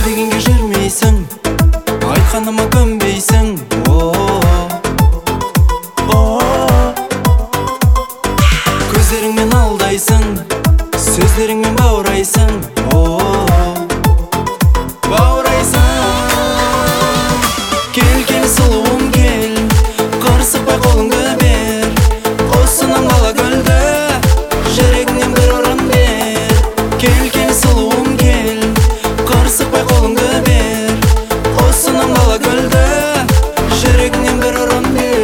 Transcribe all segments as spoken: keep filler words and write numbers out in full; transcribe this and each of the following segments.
дегенге жүрмейсің, айтқаныма көнбейсің. Көздеріңмен алдайсың, сөздеріңмен баурайсың. Баурайсың. Кел, кел сұлуым кел, қырсықпай қолыңды бер. Осынан бала гүлді, жүрегіңнен бір орын бер. Кел, кел сұлуым кел, қырсықпай қолыңды бер. Осынан бала гүлді, жүрегіңнен бір орын бер.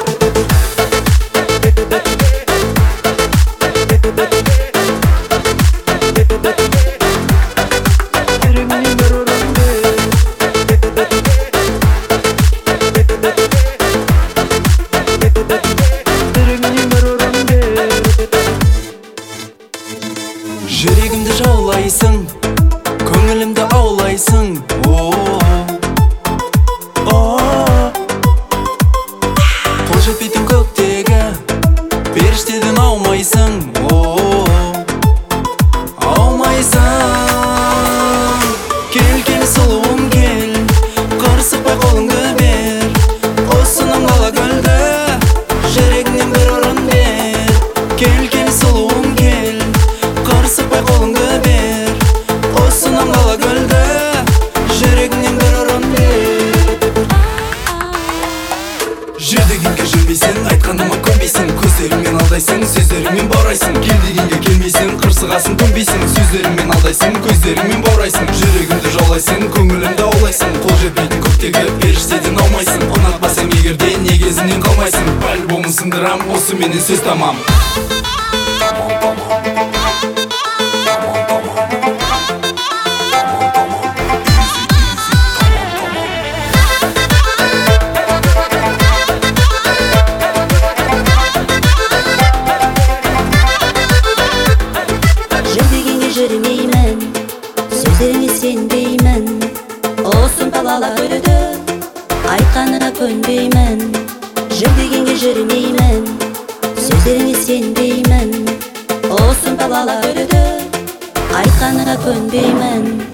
Жүрегімді жаулайсың, көңілімді аулайсың. Қол жетпейтін көктегі періштеден аумайсың. Аумайсың. Кел, кел сұлуым кел, қырсықпай қолыңды бер. Осынан бала гүлді, жүрегіңнен бір орын бер. Кел, кел сұлуым кел, қырсықпай қолыңды бер. Осынан бала гүлді, жүрегіңнен бір орын бер. Жүр дегенге жүрмейсің, айтқаныма көнбейсің. Көздеріңмен алдайсың, сөздеріңмен баурайсың. Кел дегенге келмейсің, қырсығасың, көнбейсің. Сөздеріңмен алдайсың, көздеріңмен баурайсың. Жүрегімді жаулайсың, көңілімді аулайсың. Қол жетпейтін көктегі періштеден аумайсың. Ұнатпасам егерде не кезінен қалмайсың. Альбомын сындырам, осы менен сөз тамам. Жүрмеймін, сөздеріңе сенбеймін. Осын балала гүлді, айтқанына көнбеймін. Жүр дегенге жүрмеймін, сөздеріңе сенбеймін. Осын балала гүлді, айтқанына көнбеймін.